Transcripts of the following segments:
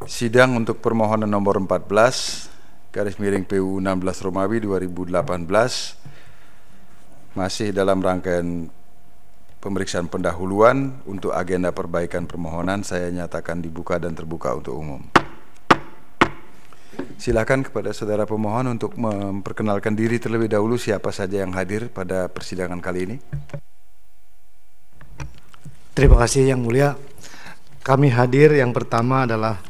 Sidang untuk permohonan nomor 14 garis miring PU 16 Romawi 2018 masih dalam rangkaian pemeriksaan pendahuluan. Untuk agenda perbaikan permohonan saya nyatakan dibuka dan terbuka untuk umum. Silakan kepada saudara pemohon untuk memperkenalkan diri terlebih dahulu, siapa saja yang hadir pada persidangan kali ini. Terima kasih Yang Mulia. Kami hadir, yang pertama adalah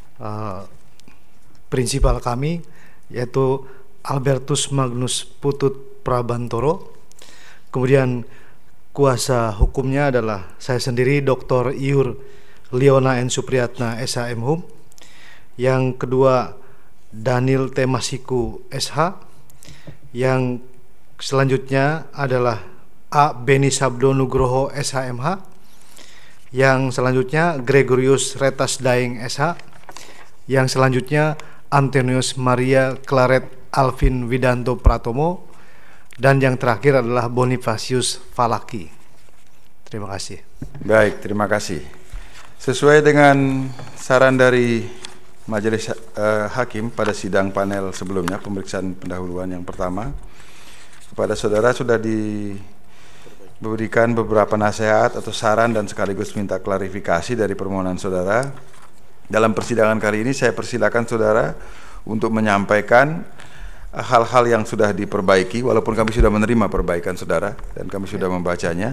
prinsipal kami, yaitu Albertus Magnus Putut Prabantoro. Kemudian kuasa hukumnya adalah saya sendiri, Dr. Iur Leona N. Supriyatna SH MHum. Yang kedua, Daniel T. Masiku SH. Yang selanjutnya adalah A. Beni Sabdo Nugroho SHMH. Yang selanjutnya Gregorius Retas Daeng SH. Yang selanjutnya Antonius Maria Claret Alvin Widanto Pratomo. Dan yang terakhir adalah Bonifacius Falaki. Terima kasih. Baik, terima kasih. Sesuai dengan saran dari Majelis Hakim pada sidang panel sebelumnya, pemeriksaan pendahuluan yang pertama, kepada saudara sudah diberikan beberapa nasihat atau saran dan sekaligus minta klarifikasi dari permohonan saudara. Dalam persidangan kali ini saya persilakan saudara untuk menyampaikan hal-hal yang sudah diperbaiki, walaupun kami sudah menerima perbaikan saudara dan kami sudah membacanya,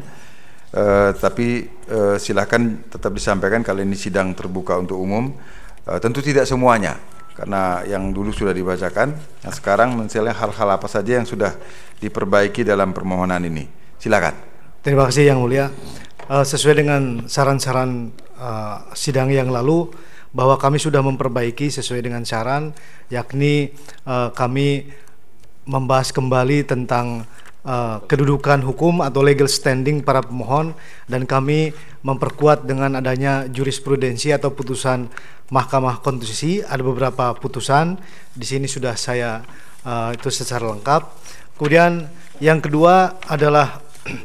tapi silakan tetap disampaikan. Kali ini sidang terbuka untuk umum, tentu tidak semuanya karena yang dulu sudah dibacakan. Nah, sekarang misalnya hal-hal apa saja yang sudah diperbaiki dalam permohonan ini, silakan. Terima kasih Yang Mulia. Sesuai dengan saran-saran sidang yang lalu, bahwa kami sudah memperbaiki sesuai dengan saran, yakni kami membahas kembali tentang kedudukan hukum atau legal standing para pemohon, dan kami memperkuat dengan adanya jurisprudensi atau putusan Mahkamah Konstitusi. Ada beberapa putusan di sini sudah saya itu secara lengkap. Kemudian yang kedua adalah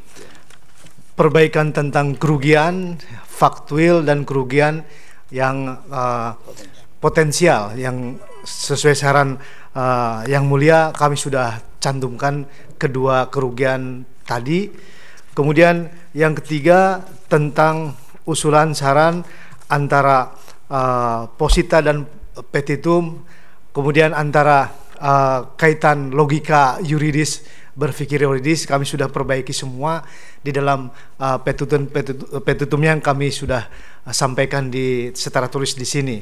perbaikan tentang kerugian faktual dan kerugian yang potensial, yang sesuai saran Yang Mulia kami sudah cantumkan kedua kerugian tadi. Kemudian yang ketiga tentang usulan saran antara posita dan petitum, kemudian antara kaitan logika yuridis berpikir yuridis, kami sudah perbaiki semua di dalam petitum yang kami sudah sampaikan secara tulis di sini.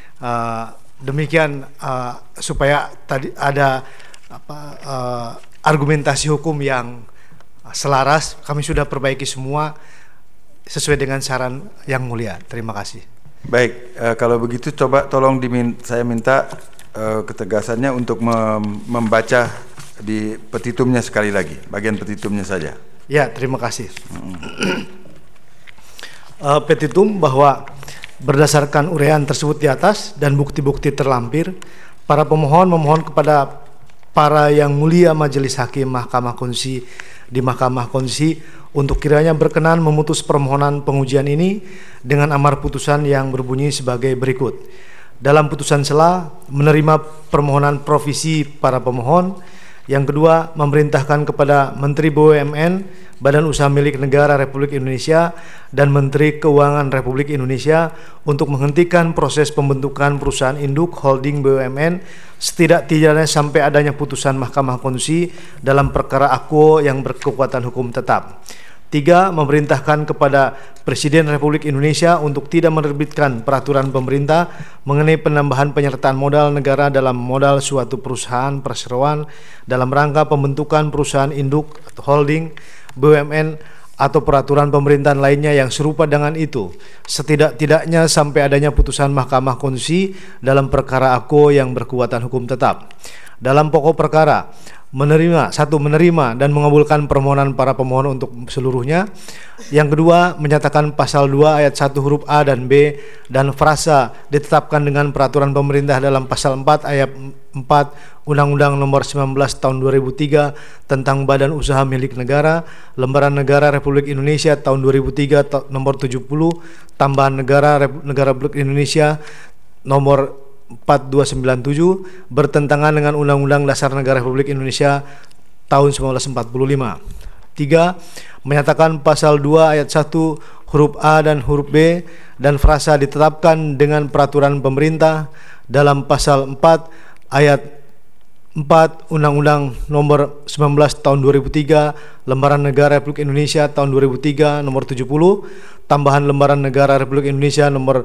Demikian supaya tadi ada argumentasi hukum yang selaras, kami sudah perbaiki semua sesuai dengan saran Yang Mulia. Terima kasih. Baik, kalau begitu coba tolong saya minta ketegasannya untuk membaca di petitumnya sekali lagi, bagian petitumnya saja. Ya, terima kasih. Petitum bahwa berdasarkan uraian tersebut di atas dan bukti-bukti terlampir, para pemohon memohon kepada para Yang Mulia Majelis Hakim Mahkamah Konstitusi di Mahkamah Konstitusi untuk kiranya berkenan memutus permohonan pengujian ini dengan amar putusan yang berbunyi sebagai berikut. Dalam putusan sela, menerima permohonan provisi para pemohon. Yang kedua, memerintahkan kepada Menteri BUMN, Badan Usaha Milik Negara Republik Indonesia, dan Menteri Keuangan Republik Indonesia untuk menghentikan proses pembentukan perusahaan induk holding BUMN setidak-tidaknya sampai adanya putusan Mahkamah Konstitusi dalam perkara akuo yang berkekuatan hukum tetap. 3. Memerintahkan kepada Presiden Republik Indonesia untuk tidak menerbitkan peraturan pemerintah mengenai penambahan penyertaan modal negara dalam modal suatu perusahaan perseroan dalam rangka pembentukan perusahaan induk atau holding BUMN atau peraturan pemerintahan lainnya yang serupa dengan itu, setidak-tidaknya sampai adanya putusan Mahkamah Konstitusi dalam perkara akuo yang berkekuatan hukum tetap. Dalam pokok perkara, menerima dan mengabulkan permohonan para pemohon untuk seluruhnya. Yang kedua, menyatakan pasal 2 ayat 1 huruf A dan B dan frasa ditetapkan dengan peraturan pemerintah dalam pasal 4 ayat 4 Undang-Undang Nomor 19 Tahun 2003 tentang Badan Usaha Milik Negara, Lembaran Negara Republik Indonesia Tahun 2003 Nomor 70, Tambahan Negara Republik Indonesia nomor 4297 bertentangan dengan Undang-Undang Dasar Negara Republik Indonesia tahun 1945. 3. Menyatakan pasal 2 ayat 1 huruf A dan huruf B dan frasa ditetapkan dengan peraturan pemerintah dalam pasal 4 ayat 4 Undang-Undang nomor 19 tahun 2003 Lembaran Negara Republik Indonesia tahun 2003 nomor 70 tambahan Lembaran Negara Republik Indonesia nomor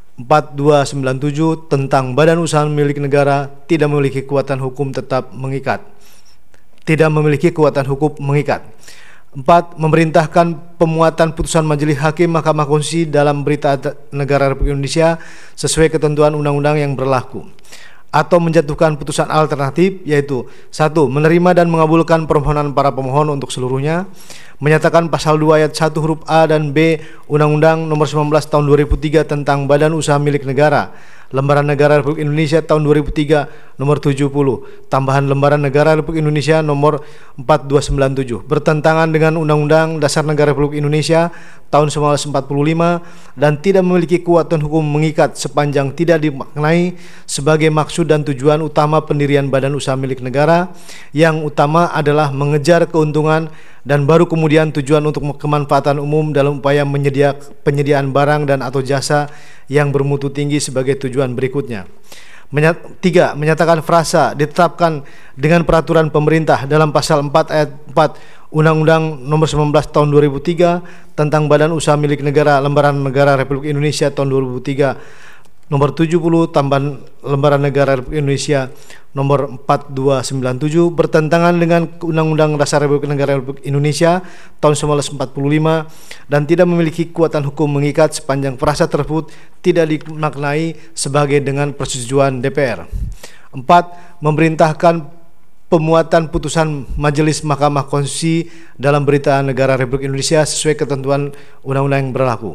4297 tentang badan usaha milik negara tidak memiliki kekuatan hukum tetap mengikat. Tidak memiliki kekuatan hukum mengikat. 4. Memerintahkan pemuatan putusan Majelis Hakim Mahkamah Konstitusi dalam berita negara Republik Indonesia sesuai ketentuan undang-undang yang berlaku, atau menjatuhkan putusan alternatif, yaitu 1. Menerima dan mengabulkan permohonan para pemohon untuk seluruhnya, menyatakan pasal 2 ayat 1 huruf A dan B Undang-Undang nomor 19 tahun 2003 tentang badan usaha milik negara, Lembaran Negara Republik Indonesia tahun 2003 nomor 70, tambahan Lembaran Negara Republik Indonesia nomor 4297 bertentangan dengan Undang-Undang Dasar Negara Republik Indonesia tahun 1945 dan tidak memiliki kekuatan hukum mengikat sepanjang tidak dimaknai sebagai maksud dan tujuan utama pendirian badan usaha milik negara, yang utama adalah mengejar keuntungan dan baru kemudian tujuan untuk kemanfaatan umum dalam upaya penyediaan barang dan atau jasa yang bermutu tinggi sebagai tujuan berikutnya. 3. Menyatakan frasa ditetapkan dengan peraturan pemerintah dalam pasal 4 ayat 4 Undang-Undang nomor 19 tahun 2003 tentang badan usaha milik negara, Lembaran Negara Republik Indonesia tahun 2003 nomor 70, tambahan Lembaran Negara Republik Indonesia nomor 4297 bertentangan dengan Undang-Undang Dasar Negara Republik Indonesia tahun 1945 dan tidak memiliki kekuatan hukum mengikat sepanjang frasa tersebut tidak dimaknai sebagai dengan persetujuan DPR. 4. Memerintahkan pemuatan putusan Majelis Mahkamah Konstitusi dalam berita negara Republik Indonesia sesuai ketentuan undang-undang yang berlaku.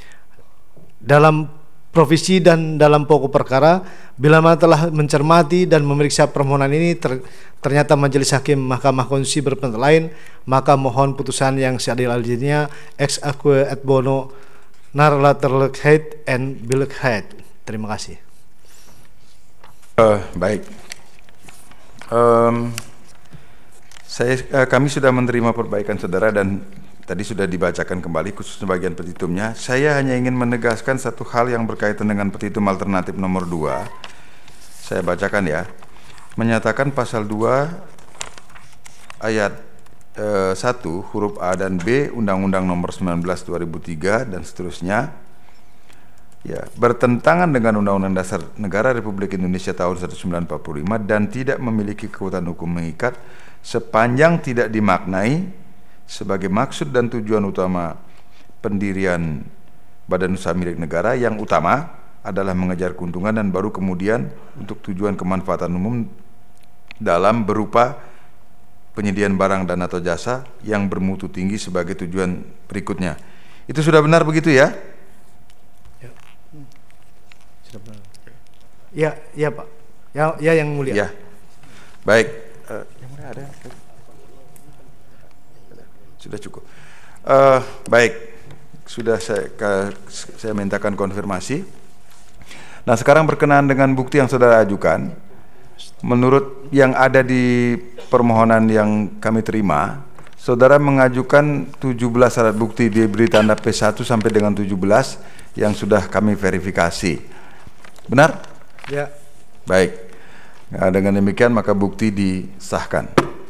Dalam provisi dan dalam pokok perkara, bila mana telah mencermati dan memeriksa permohonan ini ternyata Majelis Hakim Mahkamah Konstitusi berpendapat lain, maka mohon putusan yang seadil-adilnya ex aequo et bono nar laterlegheid en billigheid. Terima kasih. Baik. Kami sudah menerima perbaikan saudara dan tadi sudah dibacakan kembali khususnya bagian petitumnya. Saya hanya ingin menegaskan satu hal yang berkaitan dengan petitum alternatif nomor 2. Saya bacakan ya. Menyatakan pasal 2 ayat 1 huruf A dan B Undang-Undang nomor 19 2003 dan seterusnya ya, bertentangan dengan Undang-Undang Dasar Negara Republik Indonesia tahun 1945 dan tidak memiliki kekuatan hukum mengikat sepanjang tidak dimaknai sebagai maksud dan tujuan utama pendirian badan usaha milik negara, yang utama adalah mengejar keuntungan dan baru kemudian untuk tujuan kemanfaatan umum dalam berupa penyediaan barang dan atau jasa yang bermutu tinggi sebagai tujuan berikutnya. Itu sudah benar begitu ya? Ya, ya Pak. Ya yang mulia. Ya. Baik. Yang mulia ada. Sudah cukup. Baik. Sudah saya mintakan konfirmasi. Nah, sekarang berkenaan dengan bukti yang saudara ajukan, menurut yang ada di permohonan yang kami terima, saudara mengajukan 17 alat bukti diberi tanda P1 sampai dengan 17 yang sudah kami verifikasi. Benar? Ya. Baik. Nah, dengan demikian maka bukti disahkan.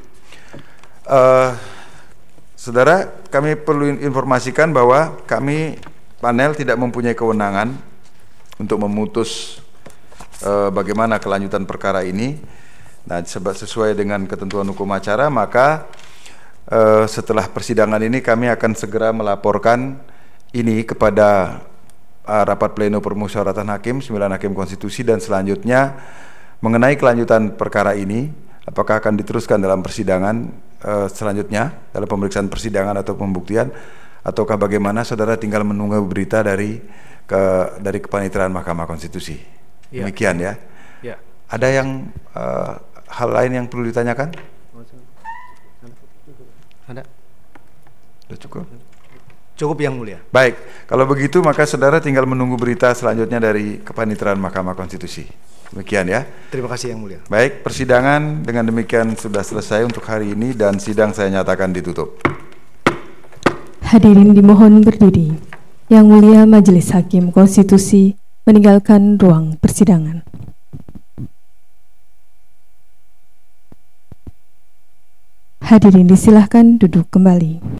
Saudara, kami perlu informasikan bahwa kami panel tidak mempunyai kewenangan untuk memutus bagaimana kelanjutan perkara ini. Nah, sesuai dengan ketentuan hukum acara, maka setelah persidangan ini kami akan segera melaporkan ini kepada rapat pleno permusyawaratan hakim, 9 hakim konstitusi, dan selanjutnya mengenai kelanjutan perkara ini, apakah akan diteruskan dalam persidangan selanjutnya, dalam pemeriksaan persidangan atau pembuktian, ataukah bagaimana, saudara tinggal menunggu berita dari Kepaniteraan Mahkamah Konstitusi. Ya. Demikian ya. Ya. Ada yang hal lain yang perlu ditanyakan? Ada. Sudah cukup? Cukup Yang Mulia. Baik, kalau begitu maka saudara tinggal menunggu berita selanjutnya dari Kepaniteraan Mahkamah Konstitusi. Demikian ya. Terima kasih Yang Mulia. Baik, persidangan dengan demikian sudah selesai untuk hari ini dan sidang saya nyatakan ditutup. Hadirin dimohon berdiri. Yang Mulia Majelis Hakim Konstitusi meninggalkan ruang persidangan. Hadirin disilahkan duduk kembali.